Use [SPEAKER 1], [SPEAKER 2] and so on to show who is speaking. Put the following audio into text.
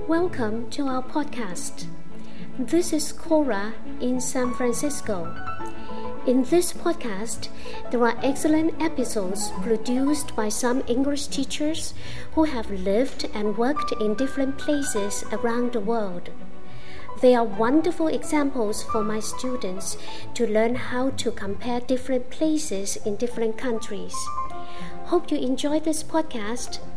[SPEAKER 1] Welcome to our podcast. This is Cora in San Francisco. In this podcast, there are excellent episodes produced by some English teachers who have lived and worked in different places around the world. They are wonderful examples for my students to learn how to compare different places in different countries. Hope you enjoy this podcast.